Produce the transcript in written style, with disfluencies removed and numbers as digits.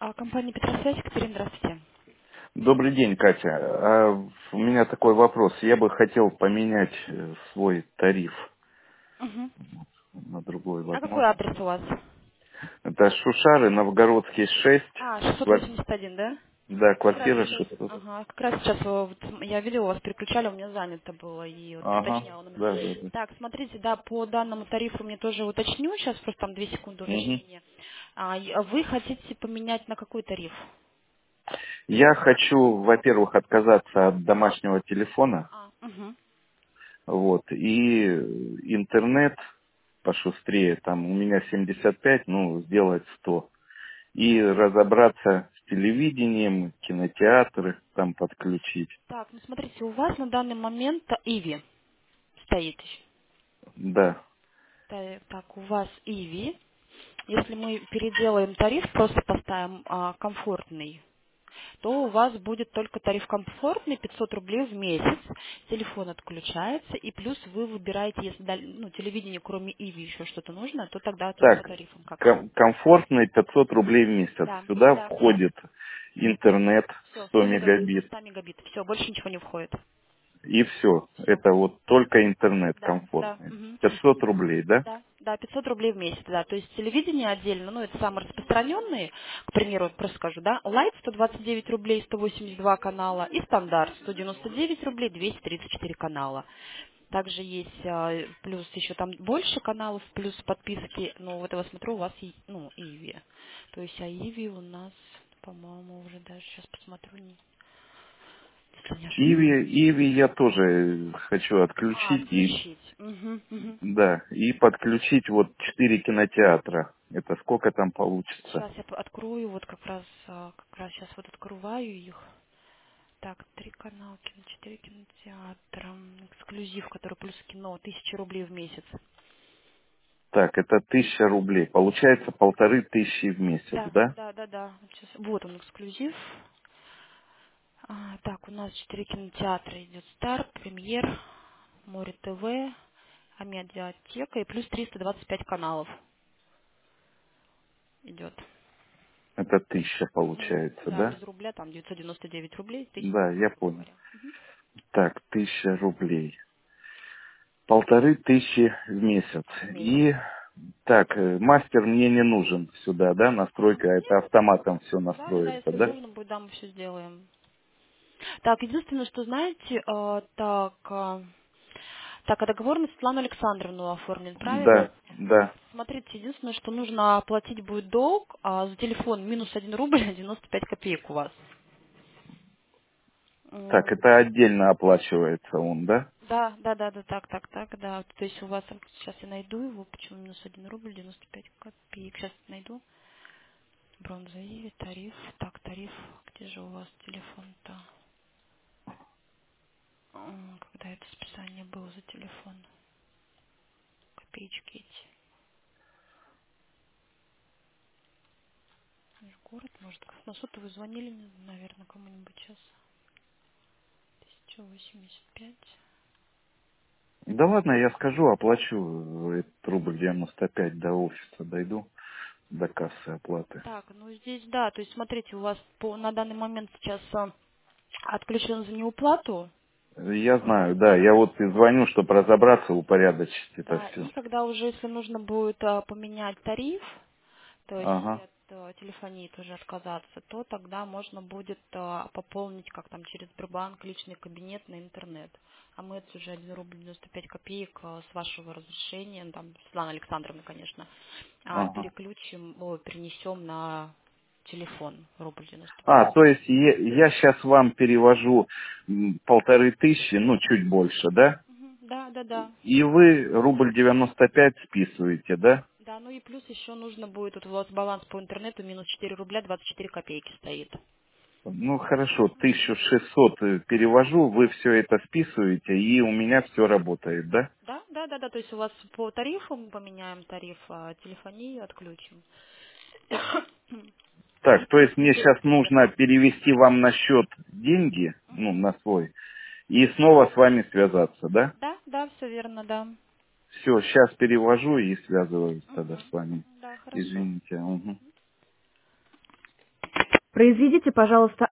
Компания Петросвязь, Екатерина, здравствуйте. Добрый день, Катя. У меня такой вопрос. Я бы хотел поменять свой тариф Мгм. на другой, А какой возможно. адрес у вас? Это Шушары, Новгородский 6, 681, да? да, Как раз квартира сейчас, 600. ага, как раз сейчас я видела, вас переключали, у меня занято было, и вот Ага, уточняла номер. да, да, да. Так, смотрите, да, по данному тарифу мне тоже уточню, сейчас просто там 2 секунды Мгм. уточнения. Вы хотите поменять на какой тариф? Я хочу, во-первых, отказаться от домашнего телефона, Угу. вот, и интернет пошустрее, там у меня 75, ну, сделать 100. И разобраться с телевидением, кинотеатры там подключить. Так, ну смотрите, у вас на данный момент Иви стоит еще. Да. Так, у вас Иви. Если мы переделаем тариф, просто поставим комфортный, то у вас будет только тариф комфортный, 500 рублей в месяц, телефон отключается, и плюс вы выбираете, если телевидение кроме Иви еще что-то нужно, то тогда тем же Так, тарифом как. комфортный 500 рублей в месяц. Да, Сюда да, входит интернет все, 100 100 мегабит, мегабит. 100 мегабит, все, больше ничего не входит. И все. Все. Это вот только интернет Да, да. комфортный. Мгм. 500 рублей, да? Да, да, 500 рублей в месяц, да. То есть телевидение отдельно, ну, это самые распространенные, к примеру, вот просто скажу, да, Light 129 рублей, 182 канала, и стандарт 199 рублей, 234 канала. Также есть плюс еще там больше каналов, плюс подписки, ну, вот я вас смотрю, у вас, Иви. То есть, Иви у нас, по-моему, уже даже сейчас посмотрю, если не ошибаюсь. Иви я тоже хочу отключить и, Отключить. Мгм, мгм. да, и подключить вот 4 кинотеатра. Это сколько там получится? Сейчас я открою, вот как раз сейчас вот открываю их. Так, 3 канала, 4 кинотеатра, эксклюзив, который плюс кино, 1000 рублей в месяц. Так, это 1000 рублей. Получается 1500 в месяц, Да, да? да, да, да. Вот он эксклюзив. Так, у нас 4 кинотеатра идет Старт, Премьер, Море ТВ, Амедиатека и плюс 325 каналов идет. Это 1000 Мгм. получается, Да, да? без рубля, там 999 рублей, 1000 Да, каналов, я грубо понял. говоря. Мгм. Так, 1000 рублей. 1500 в месяц. В месяц. И так, мастер мне не нужен сюда, да, настройка, Нет, это автоматом все да, да, да, настроится, если да? нужно будет, да, мы все сделаем. Так, единственное, что знаете, так, а договор на Светлану Александровну оформлен, правильно? Да, да. Смотрите, единственное, что нужно оплатить будет долг, за телефон минус 1 рубль 95 копеек у вас. Так, М, это отдельно оплачивается он, да? Да, да, да, да, так, да. То есть у вас, сейчас я найду его, почему минус 1 рубль 95 копеек. Сейчас найду. Бронза Иви, тариф. Так, тариф, где же у вас телефон-то? Когда это списание было за телефон? Копеечки эти. Город, может, на сотовый звонили, наверное, кому-нибудь сейчас. 1085. Да ладно, я скажу, оплачу этот рубль 95 до офиса, дойду до кассы оплаты. Так, ну здесь, да, то есть, смотрите, у вас на данный момент сейчас отключен за неуплату. Я знаю, да, я вот и звоню, чтобы разобраться, упорядочить это Да, все. и когда уже, если нужно будет поменять тариф, то есть и Ага, от телефонии тоже отказаться, то тогда можно будет пополнить, как там, через Сбербанк, личный кабинет на интернет. А мы это уже 1 рубль 95 копеек с вашего разрешения, ну, там, Светлана Александровна, конечно, ага. перенесем на телефон рубль 95. То есть я сейчас вам перевожу 1500, ну, чуть больше, да? Мгм. Да, да, да. И вы рубль 95 списываете, да? Да, ну и плюс еще нужно будет, вот у вас баланс по интернету минус 4 рубля 24 копейки стоит. Ну, хорошо, 1600 перевожу, вы все это списываете, и у меня все работает, да? Да, да, да, да, то есть у вас по тарифу мы поменяем тариф, а телефонию отключим. Так, И то плюс есть мне еще сейчас премьер. нужно перевести вам на счет деньги, ну, Мгм. на свой, и снова с вами связаться, да? Да, да, все верно, да. Все, сейчас перевожу и связываюсь тогда Мгм, с вами. мгм, да, хорошо. Извините. Мгм. Произведите, пожалуйста,